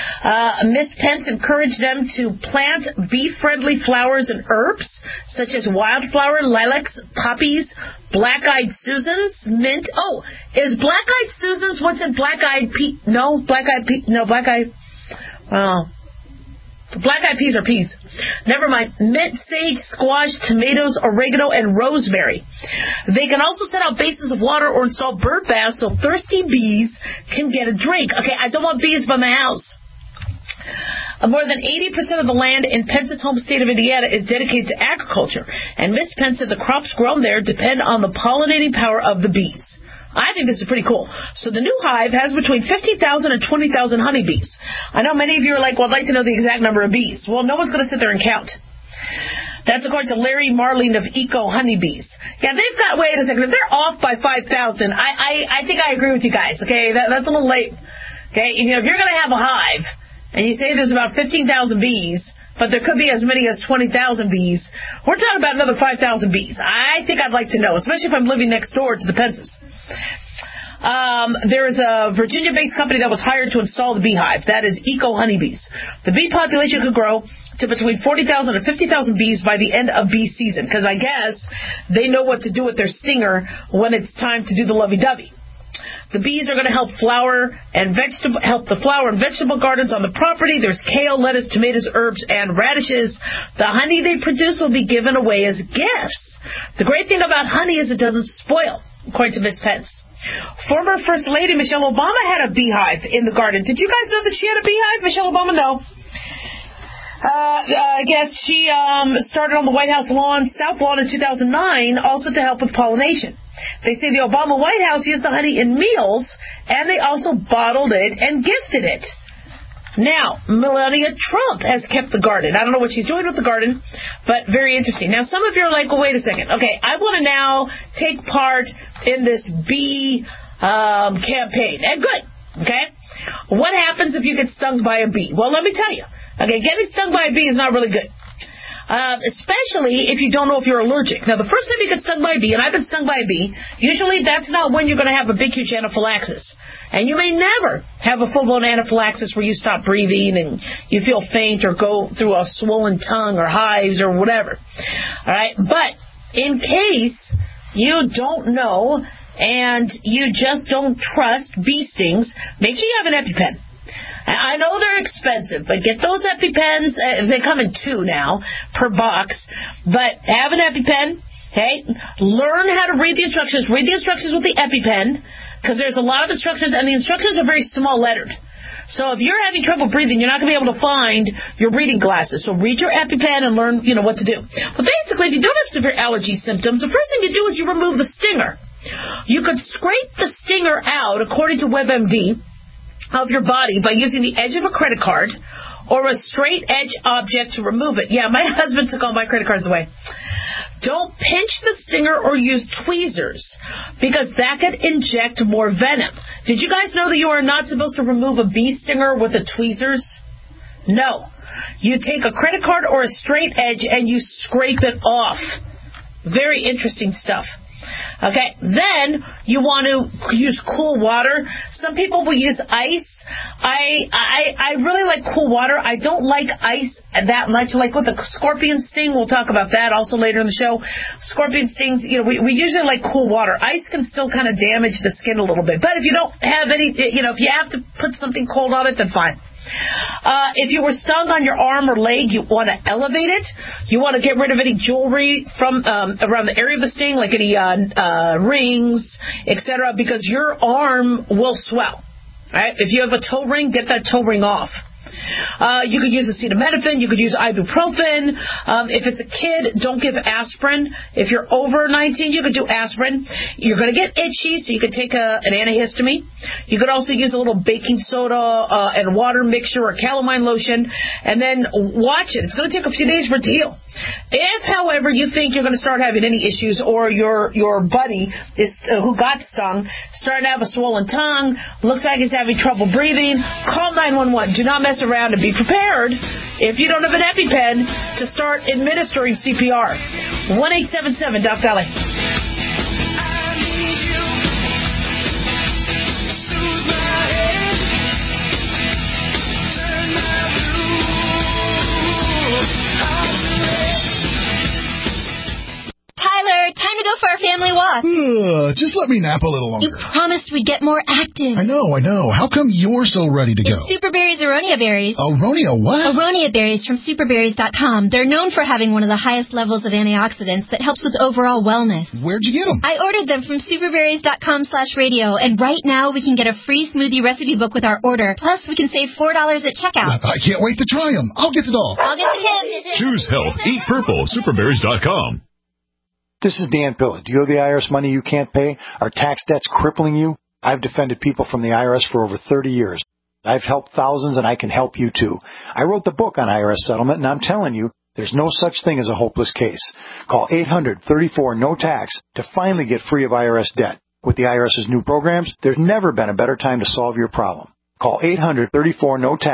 Uh, Miss Pence encouraged them to plant bee-friendly flowers and herbs, such as wildflower, lilacs, poppies, black-eyed Susans, mint. Oh, is black-eyed Susans what's in black-eyed pea? No, black-eyed pea. No, black-eyed. Well, black-eyed peas are peas. Never mind. Mint, sage, squash, tomatoes, oregano, and rosemary. They can also set out basins of water or install bird baths so thirsty bees can get a drink. Okay, I don't want bees by my house. Uh, more than eighty percent of the land in Pence's home state of Indiana is dedicated to agriculture, and Miss Pence said the crops grown there depend on the pollinating power of the bees. I think this is pretty cool. So the new hive has between fifty thousand and twenty thousand honeybees. I know many of you are like, well, I'd like to know the exact number of bees. Well, no one's going to sit there and count. That's according to Larry Marling of Eco Honeybees. Yeah, they've got, wait a second, if they're off by five thousand, I, I, I think I agree with you guys, okay? That, that's a little late. Okay, you know, if you're going to have a hive, and you say there's about fifteen thousand bees, but there could be as many as twenty thousand bees. We're talking about another five thousand bees. I think I'd like to know, especially if I'm living next door to the Pences. Um, there is a Virginia-based company that was hired to install the beehive. That is Eco Honeybees. The bee population could grow to between forty thousand and fifty thousand bees by the end of bee season, because I guess they know what to do with their stinger when it's time to do the lovey-dovey. The bees are going to help flower and vegetable help the flower and vegetable gardens on the property. There's kale, lettuce, tomatoes, herbs, and radishes. The honey they produce will be given away as gifts. The great thing about honey is it doesn't spoil, according to Miz Pence. Former First Lady Michelle Obama had a beehive in the garden. Did you guys know that she had a beehive? Michelle Obama, no. Uh, I guess she um, started on the White House lawn, South Lawn, in two thousand nine, also to help with pollination. They say the Obama White House used the honey in meals, and they also bottled it and gifted it. Now, Melania Trump has kept the garden. I don't know what she's doing with the garden, but very interesting. Now, some of you are like, well, wait a second. Okay, I want to now take part in this bee um, campaign. And good, okay? What happens if you get stung by a bee? Well, let me tell you. Okay, getting stung by a bee is not really good. Uh, especially if you don't know if you're allergic. Now, the first time you get stung by a bee, and I've been stung by a bee, usually that's not when you're going to have a big, huge anaphylaxis. And you may never have a full-blown anaphylaxis where you stop breathing and you feel faint or go through a swollen tongue or hives or whatever. All right? But in case you don't know and you just don't trust bee stings, make sure you have an EpiPen. I know they're expensive, but get those EpiPens. Uh, they come in two now per box. But have an EpiPen, okay? Learn how to read the instructions. Read the instructions with the EpiPen, because there's a lot of instructions, and the instructions are very small lettered. So if you're having trouble breathing, you're not going to be able to find your breathing glasses. So read your EpiPen and learn, you know, what to do. But basically, if you don't have severe allergy symptoms, the first thing you do is you remove the stinger. You could scrape the stinger out, according to WebMD, of your body by using the edge of a credit card or a straight edge object to remove it. Yeah, my husband took all my credit cards away. Don't pinch the stinger or use tweezers, because that could inject more venom. Did you guys know that you are not supposed to remove a bee stinger with the tweezers? No. You take a credit card or a straight edge and you scrape it off. Very interesting stuff. Okay, then you want to use cool water. Some people will use ice. I I I really like cool water. I don't like ice that much. Like with a scorpion sting, we'll talk about that also later in the show. Scorpion stings, you know, we, we usually like cool water. Ice can still kind of damage the skin a little bit. But if you don't have any, you know, if you have to put something cold on it, then fine. Uh, if you were stung on your arm or leg, you want to elevate it. You want to get rid of any jewelry from um, around the area of the sting, like any uh, uh, rings, et cetera, because your arm will swell. Right? If you have a toe ring, get that toe ring off. Uh, you could use acetaminophen. You could use ibuprofen. Um, if it's a kid, don't give aspirin. If you're over nineteen, you could do aspirin. You're going to get itchy, so you could take a, an antihistamine. You could also use a little baking soda uh, and water mixture or calamine lotion, and then watch it. It's going to take a few days for it to heal. If, however, you think you're going to start having any issues, or your your buddy is uh, who got stung starting to have a swollen tongue, looks like he's having trouble breathing, call nine one one. Do not mess around, and be prepared if you don't have an EpiPen to start administering C P R. one eight seven seven Doc Dolly. Tyler, time to go for our family walk. Uh, just let me nap a little longer. You promised we'd get more active. I know, I know. How come you're so ready to go? It's Superberry's Aronia Berries. Aronia what? Aronia Berries from superberries dot com. They're known for having one of the highest levels of antioxidants that helps with overall wellness. Where'd you get them? I ordered them from superberries dot com slash radio, and right now we can get a free smoothie recipe book with our order. Plus, we can save four dollars at checkout. I can't wait to try them. I'll get it all. I'll get the kids. Choose health. Eat purple. superberries dot com. This is Dan Pilla. Do you owe the I R S money you can't pay? Are tax debts crippling you? I've defended people from the I R S for over thirty years. I've helped thousands, and I can help you too. I wrote the book on I R S settlement, and I'm telling you, there's no such thing as a hopeless case. Call eight hundred thirty-four no tax to finally get free of I R S debt. With the IRS's new programs, there's never been a better time to solve your problem. Call eight hundred thirty-four no tax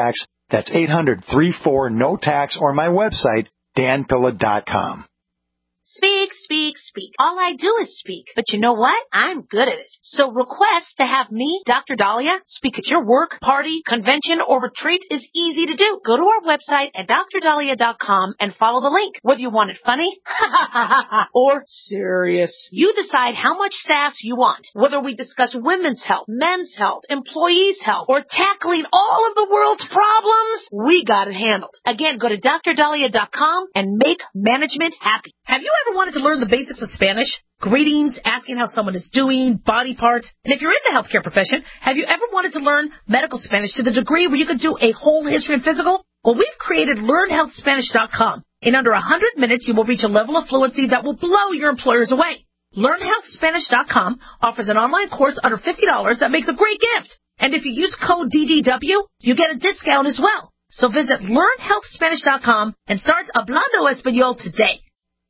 That's eight hundred, three four, N O T A X or my website, dan pilla dot com. Speak, speak, speak. All I do is speak. But you know what? I'm good at it. So request to have me, Doctor Dahlia, speak at your work, party, convention, or retreat is easy to do. Go to our website at dr dahlia dot com and follow the link. Whether you want it funny or serious, you decide how much sass you want. Whether we discuss women's health, men's health, employees' health, or tackling all of the world's problems, we got it handled. Again, go to dr dahlia dot com and make management happy. Have you ever wanted to learn the basics of Spanish? Greetings, asking how someone is doing, body parts. And if you're in the healthcare profession, have you ever wanted to learn medical Spanish to the degree where you could do a whole history and physical? Well, we've created learn health spanish dot com. In under one hundred minutes, you will reach a level of fluency that will blow your employers away. learn health spanish dot com offers an online course under fifty dollars that makes a great gift. And if you use code D D W, you get a discount as well. So visit learn health spanish dot com and start Hablando Español today.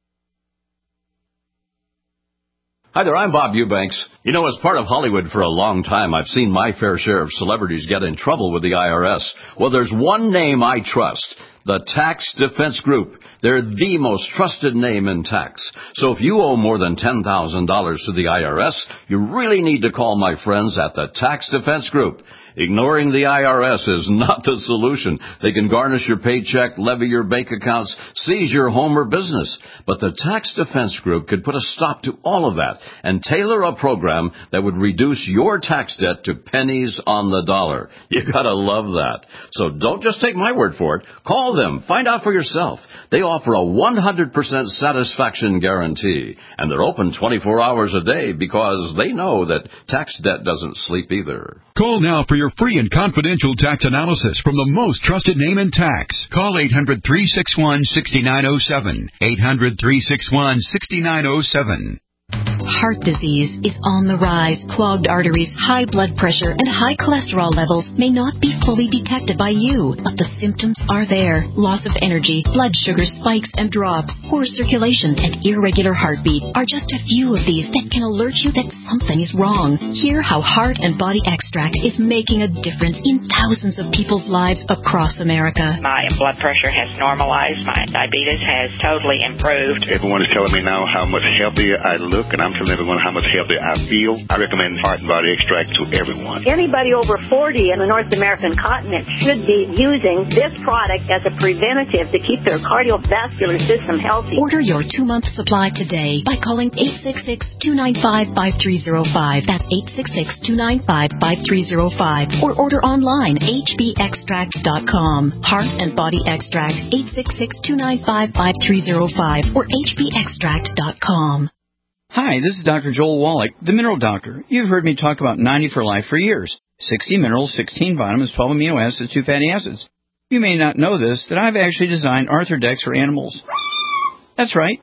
Hi there, I'm Bob Eubanks. You know, as part of Hollywood for a long time, I've seen my fair share of celebrities get in trouble with the I R S. Well, there's one name I trust, the Tax Defense Group. They're the most trusted name in tax. So if you owe more than ten thousand dollars to the I R S, you really need to call my friends at the Tax Defense Group. Ignoring the I R S is not the solution. They can garnish your paycheck, levy your bank accounts, seize your home or business. But the Tax Defense Group could put a stop to all of that and tailor a program that would reduce your tax debt to pennies on the dollar. You gotta love that. So don't just take my word for it. Call them. Find out for yourself. They offer a one hundred percent satisfaction guarantee. And they're open twenty-four hours a day because they know that tax debt doesn't sleep either. Call now for your free and confidential tax analysis from the most trusted name in tax. Call eight hundred, three six one, six nine zero seven. eight hundred, three six one, six nine zero seven. Heart disease is on the rise. Clogged arteries, high blood pressure, and high cholesterol levels may not be fully detected by you, but the symptoms are there. Loss of energy, blood sugar spikes and drops, poor circulation, and irregular heartbeat are just a few of these that can alert you that something is wrong. Hear how Heart and Body Extract is making a difference in thousands of people's lives across America. My blood pressure has normalized. My diabetes has totally improved. Everyone is telling me now how much healthier I look, and I'm telling everyone how much healthier I feel. I recommend Heart and Body Extract to everyone. Anybody over forty in the North American continent should be using this product as a preventative to keep their cardiovascular system healthy. Order your two-month supply today by calling eight six six, two nine five, five three zero five. That's eight six six, two nine five, five three zero five. Or order online, h b extract dot com. Heart and Body Extract, eight six six, two nine five, five three zero five or h b extract dot com. Hi, this is Doctor Joel Wallach, the Mineral Doctor. You've heard me talk about ninety for Life for years. sixty minerals, sixteen vitamins, twelve amino acids, two fatty acids. You may not know this, that I've actually designed Arthrodex for animals. That's right.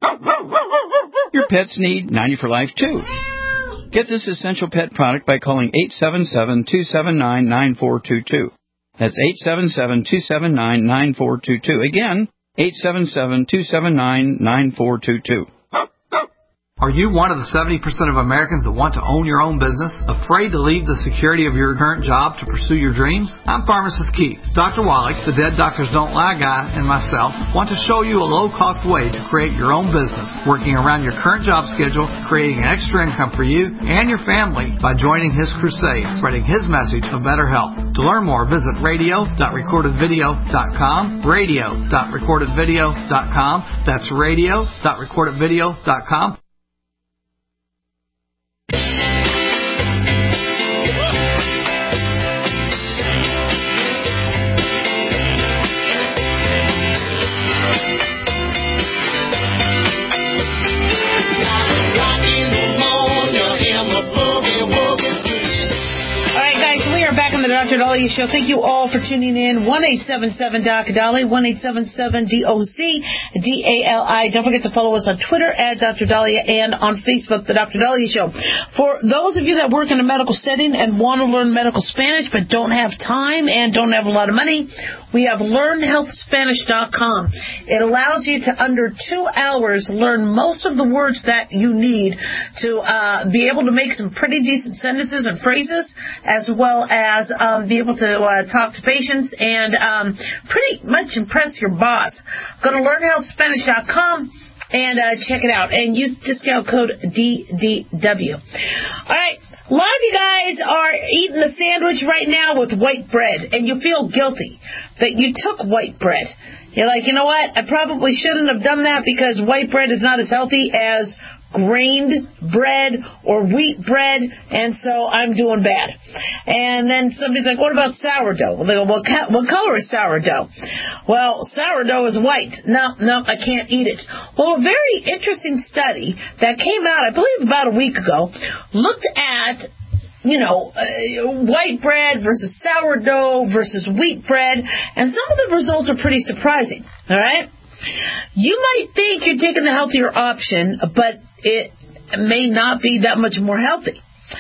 Your pets need ninety for Life too. Get this essential pet product by calling eight seven seven, two seven nine, nine four two two. That's eight seven seven, two seven nine, nine four two two. Again, eight seven seven, two seven nine, nine four two two. Are you one of the seventy percent of Americans that want to own your own business? Afraid to leave the security of your current job to pursue your dreams? I'm Pharmacist Keith. Doctor Wallach, the Dead Doctors Don't Lie guy, and myself want to show you a low-cost way to create your own business, working around your current job schedule, creating an extra income for you and your family by joining his crusade, spreading his message of better health. To learn more, visit radio dot recorded video dot com, radio dot recorded video dot com. That's radio dot recorded video dot com. The Doctor Dahlia Show. Thank you all for tuning in. one eight seven seven Doc Dolly, one eight seven seven D O C D A L I. Don't forget to follow us on Twitter at Doctor Dahlia and on Facebook, The Doctor Dahlia Show. For those of you that work in a medical setting and want to learn medical Spanish but don't have time and don't have a lot of money, we have learn health spanish dot com. It allows you to, under two hours, learn most of the words that you need to uh, be able to make some pretty decent sentences and phrases, as well as um, be able to uh, talk to patients and um, pretty much impress your boss. Go to learn health spanish dot com and uh, check it out. And use discount code D D W. All right. A lot of you guys are eating the sandwich right now with white bread, and you feel guilty that you took white bread. You're like, you know what? I probably shouldn't have done that because white bread is not as healthy as grained bread or wheat bread, and so I'm doing bad. And then somebody's like, what about sourdough? Well, they go, what, co- what color is sourdough? Well, sourdough is white. No, no, I can't eat it. Well, a very interesting study that came out, I believe about a week ago, looked at you know, uh, white bread versus sourdough versus wheat bread, and some of the results are pretty surprising, all right? You might think you're taking the healthier option, but it may not be that much more healthy.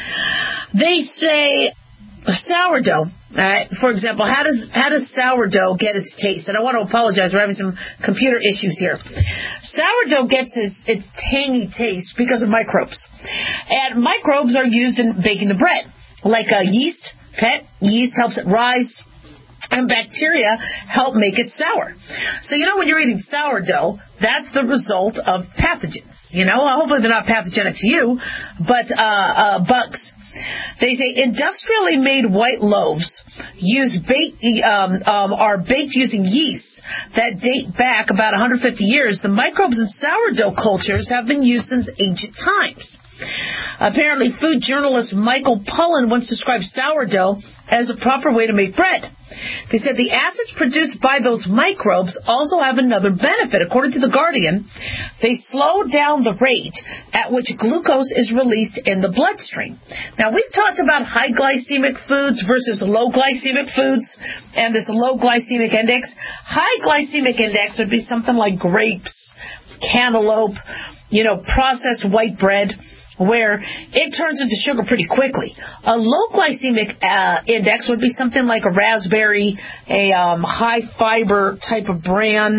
They say sourdough, uh, for example, how does how does sourdough get its taste? And I want to apologize, we're having some computer issues here. Sourdough gets its, its tangy taste because of microbes. And microbes are used in baking the bread, like uh, yeast. Okay, yeast helps it rise, and bacteria help make it sour. So, you know, when you're eating sourdough, that's the result of pathogens. You know, hopefully they're not pathogenic to you, but uh, uh, bugs. They say industrially made white loaves use bake, um, um, are baked using yeast that date back about one hundred fifty years. The microbes in sourdough cultures have been used since ancient times. Apparently, food journalist Michael Pollan once described sourdough as a proper way to make bread. They said the acids produced by those microbes also have another benefit. According to The Guardian, they slow down the rate at which glucose is released in the bloodstream. Now, we've talked about high glycemic foods versus low glycemic foods and this low glycemic index. High glycemic index would be something like grapes, cantaloupe, you know, processed white bread, where it turns into sugar pretty quickly. A low glycemic uh, index would be something like a raspberry, a um, high-fiber type of bran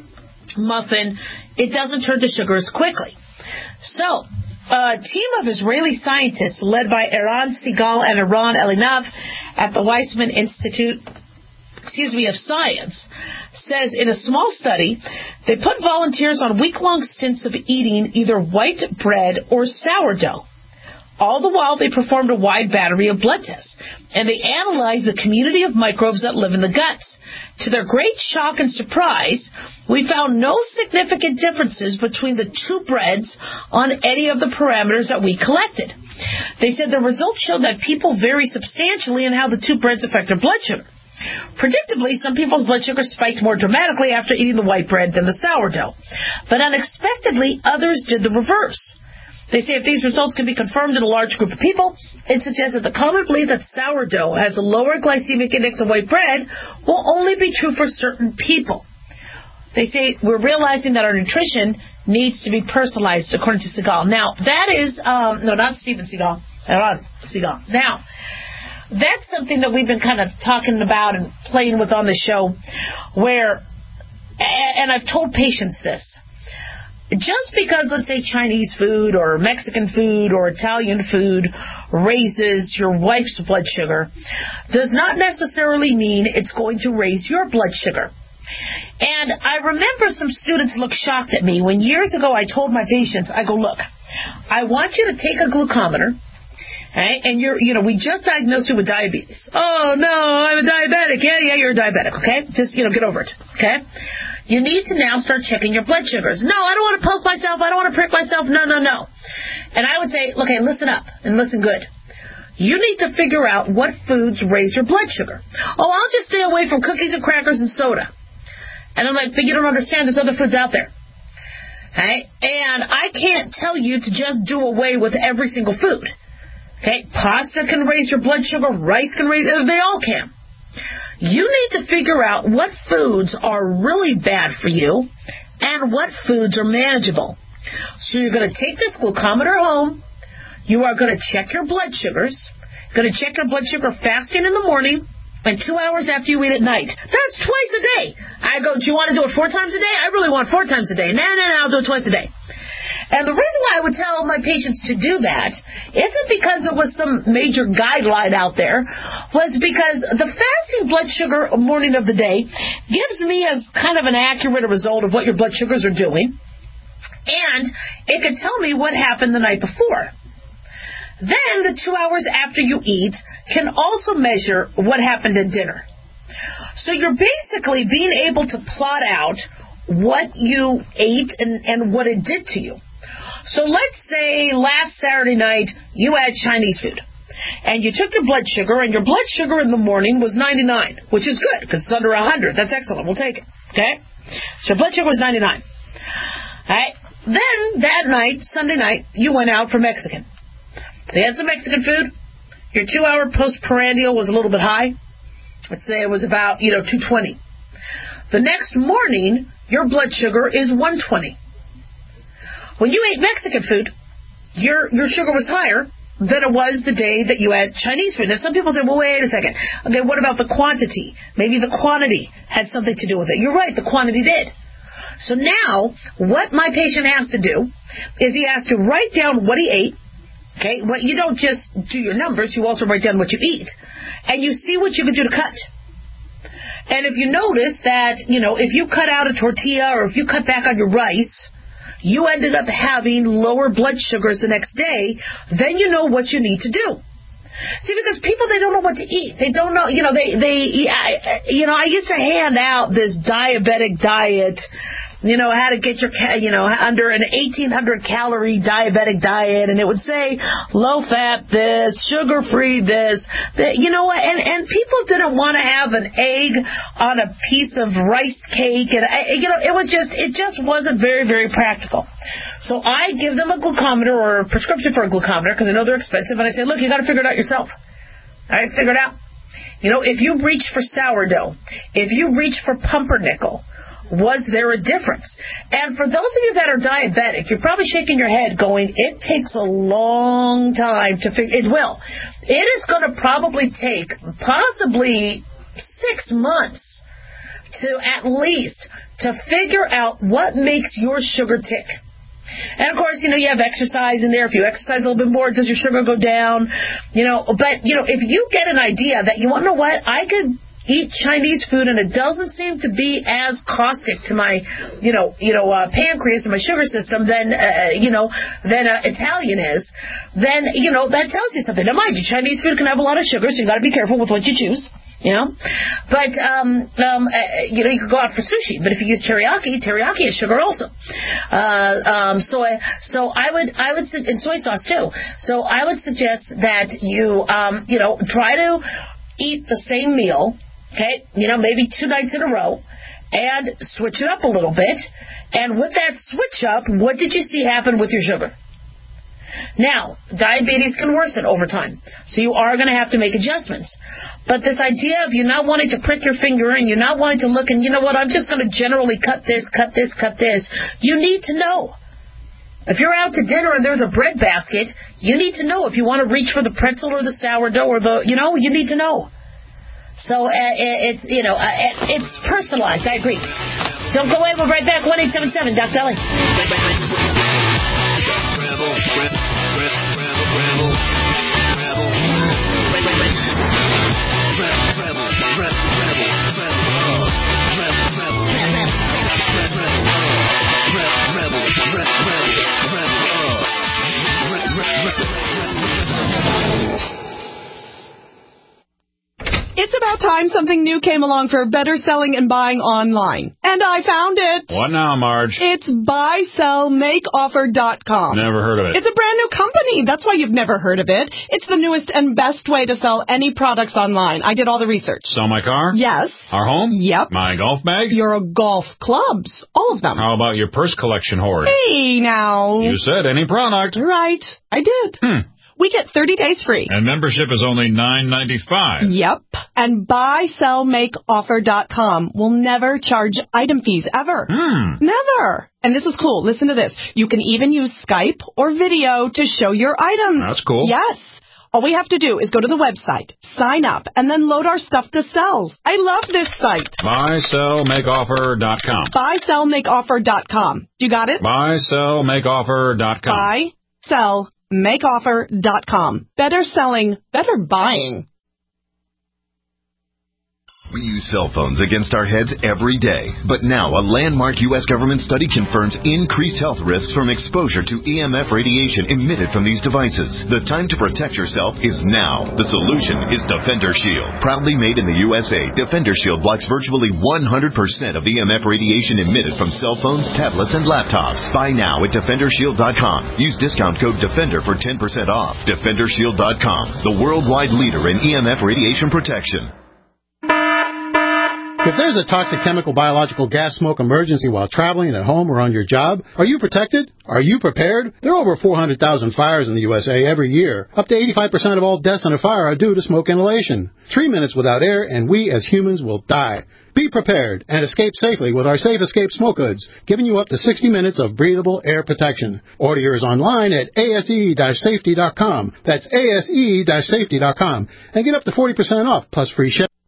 muffin. It doesn't turn to sugar as quickly. So, a team of Israeli scientists led by Eran Segal and Eran Elinav at the Weizmann Institute excuse me, of Science, says in a small study, they put volunteers on week-long stints of eating either white bread or sourdough. All the while, they performed a wide battery of blood tests, and they analyzed the community of microbes that live in the guts. To their great shock and surprise, we found no significant differences between the two breads on any of the parameters that we collected. They said the results showed that people vary substantially in how the two breads affect their blood sugar. Predictably, some people's blood sugar spiked more dramatically after eating the white bread than the sourdough. But unexpectedly, others did the reverse. They say if these results can be confirmed in a large group of people, it suggests that the common belief that sourdough has a lower glycemic index than white bread will only be true for certain people. They say we're realizing that our nutrition needs to be personalized, according to Segal. Now, that is, um, no, not Steven Seagal, Eran Segal. Now, that's something that we've been kind of talking about and playing with on the show, where, and I've told patients this, just because, let's say, Chinese food or Mexican food or Italian food raises your wife's blood sugar, does not necessarily mean it's going to raise your blood sugar. And I remember some students looked shocked at me when years ago I told my patients, I go, look, I want you to take a glucometer, okay, and you're, you know, we just diagnosed you with diabetes. Oh, no, I'm a diabetic. Yeah, yeah, you're a diabetic, okay? Just, you know, get over it, okay? You need to now start checking your blood sugars. No, I don't want to poke myself. I don't want to prick myself. No, no, no. And I would say, okay, listen up and listen good. You need to figure out what foods raise your blood sugar. Oh, I'll just stay away from cookies and crackers and soda. And I'm like, but you don't understand. There's other foods out there. Okay? And I can't tell you to just do away with every single food. Okay? Pasta can raise your blood sugar. Rice can raise it. They all can. You need to figure out what foods are really bad for you and what foods are manageable. So you're going to take this glucometer home. You are going to check your blood sugars. You're going to check your blood sugar fasting in the morning and two hours after you eat at night. That's twice a day. I go, do you want to do it four times a day? I really want four times a day. No, no, no, I'll do it twice a day. And the reason why I would tell my patients to do that isn't because there was some major guideline out there, was because the fasting blood sugar morning of the day gives me as kind of an accurate result of what your blood sugars are doing, and it can tell me what happened the night before. Then the two hours after you eat can also measure what happened at dinner. So you're basically being able to plot out what you ate and, and what it did to you. So let's say last Saturday night you had Chinese food, and you took your blood sugar, and your blood sugar in the morning was ninety-nine, which is good because it's under one hundred. That's excellent. We'll take it. Okay? So blood sugar was ninety-nine. All right? Then that night, Sunday night, you went out for Mexican. They had some Mexican food. Your two-hour postprandial was a little bit high. Let's say it was about, you know, two twenty. The next morning, your blood sugar is one twenty. When you ate Mexican food, your your sugar was higher than it was the day that you had Chinese food. Now, some people say, well, wait a second. Okay, what about the quantity? Maybe the quantity had something to do with it. You're right, the quantity did. So now, what my patient has to do is he has to write down what he ate. Okay, well, you don't just do your numbers, you also write down what you eat. And you see what you can do to cut. And if you notice that, you know, if you cut out a tortilla or if you cut back on your rice, you ended up having lower blood sugars the next day, then you know what you need to do. See, because people, they don't know what to eat. They don't know, you know, they, they, you know, I used to hand out this diabetic diet, you know, how to get your, you know, under an eighteen hundred calorie diabetic diet, and it would say low fat this, sugar free this, that, you know, and, and people didn't want to have an egg on a piece of rice cake, and, you know, it was just, it just wasn't very, very practical. So I give them a glucometer or a prescription for a glucometer, because I know they're expensive, and I say, look, you got to figure it out yourself. All right, figure it out. You know, if you reach for sourdough, if you reach for pumpernickel, was there a difference? And for those of you that are diabetic, you're probably shaking your head going, it takes a long time to figure, it will. It is going to probably take possibly six months to at least to figure out what makes your sugar tick. And of course, you know, you have exercise in there. If you exercise a little bit more, does your sugar go down? You know, but, you know, if you get an idea that, you want to know what, I could eat Chinese food and it doesn't seem to be as caustic to my, you know, you know, uh, pancreas and my sugar system than, uh, you know, than uh, Italian is, then, you know, that tells you something. Now, mind you, Chinese food can have a lot of sugar, so you got to be careful with what you choose. You know, but um, um, uh, you know, you could go out for sushi, but if you use teriyaki, teriyaki is sugar also. Uh, um, so, so I would, I would, and soy sauce too. So I would suggest that you, um, you know, try to eat the same meal. Okay, you know, maybe two nights in a row, and switch it up a little bit. And with that switch up, what did you see happen with your sugar? Now, diabetes can worsen over time, so you are going to have to make adjustments. But this idea of you not wanting to prick your finger and you're not wanting to look and, you know what, I'm just going to generally cut this, cut this, cut this, you need to know. If you're out to dinner and there's a bread basket, you need to know if you want to reach for the pretzel or the sourdough or the, you know, you need to know. So uh, it's, you know, uh, it's personalized. I agree. Don't go away. We'll be right back. one eight seven seven Doc Deli. It's about time something new came along for better selling and buying online. And I found it. What now, Marge? It's buy sell make offer dot com. Never heard of it. It's a brand new company. That's why you've never heard of it. It's the newest and best way to sell any products online. I did all the research. Sell my car? Yes. Our home? Yep. My golf bag? Your golf clubs. All of them. How about your purse collection hoard? Hey, now. You said any product. Right. I did. Hmm. We get thirty days free. And membership is only nine ninety-five. Yep. And buy sell make offer dot com will never charge item fees ever. Hmm. Never. And this is cool. Listen to this. You can even use Skype or video to show your items. That's cool. Yes. All we have to do is go to the website, sign up, and then load our stuff to sell. I love this site. buy sell make offer dot com. buy sell make offer dot com. You got it? buy sell make offer dot com. buy sell make offer dot com. Better selling, better buying. We use cell phones against our heads every day. But now, a landmark U S government study confirms increased health risks from exposure to E M F radiation emitted from these devices. The time to protect yourself is now. The solution is Defender Shield. Proudly made in the U S A, Defender Shield blocks virtually one hundred percent of E M F radiation emitted from cell phones, tablets, and laptops. Buy now at defender shield dot com. Use discount code DEFENDER for ten percent off. defender shield dot com, the worldwide leader in E M F radiation protection. If there's a toxic chemical, biological, gas, smoke emergency while traveling, at home, or on your job, are you protected? Are you prepared? There are over four hundred thousand fires in the U S A every year. Up to eighty-five percent of all deaths in a fire are due to smoke inhalation. Three minutes without air, and we as humans will die. Be prepared and escape safely with our Safe Escape Smoke Hoods, giving you up to sixty minutes of breathable air protection. Order yours online at A S E safety dot com. That's A S E safety dot com. And get up to forty percent off, plus free shipping.